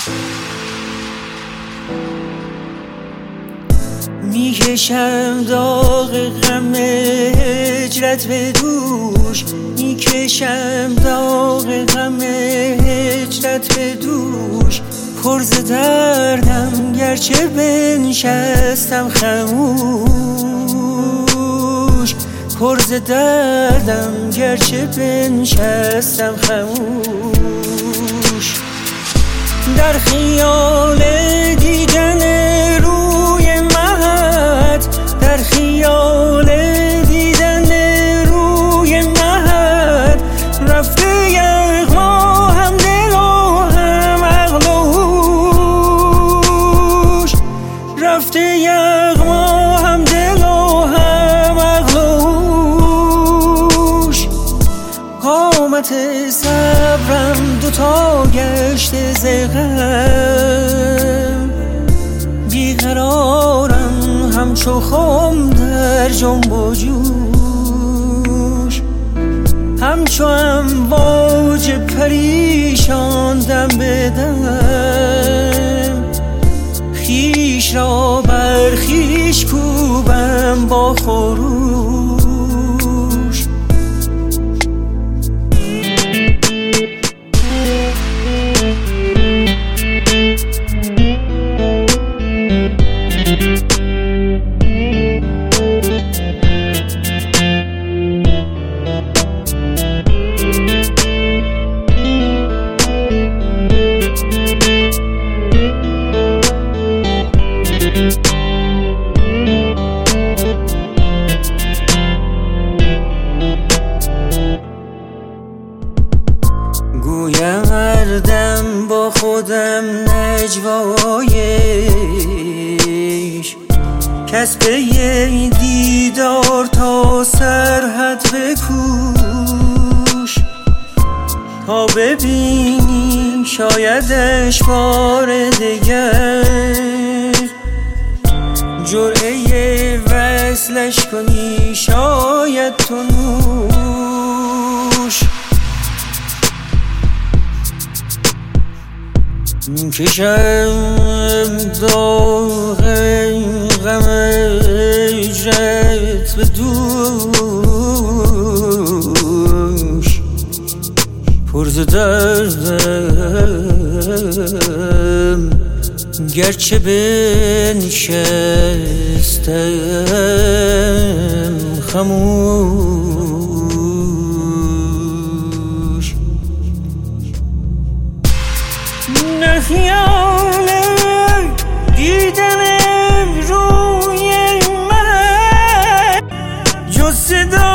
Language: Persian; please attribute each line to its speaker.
Speaker 1: میکشم داغ غم هجرت به دوش، میکشم داغ غم هجرت به دوش. پر ز دردم گرچه بنشستم خموش، پر ز دردم گرچه بنشستم خموش. در خیال دیدن روی مهت، در خیال دیدن روی مهت، رفته یغما هم دل و هم عقل و هوش، رفته یغما هم دل و هم عقل و هوش. قامت صبرم دوتا گشته ز غم، بیقرارم همچو خم در جنب و جوش، همچو امواج پریشان دم به دم. خویش را بر خویش کوبم با خروش. گویم هر دم با خودم نجوایش، کس به یه دیدار تا سرحد بکوش. تا ببینی شایدش بار دگر، جرعه وصلش کنی شاید تو نوش. میکشم داغ غم هجرت به دوش، پر ز دردم گرچه بنشستم خموش. در خیال دیدن روی من جز صدا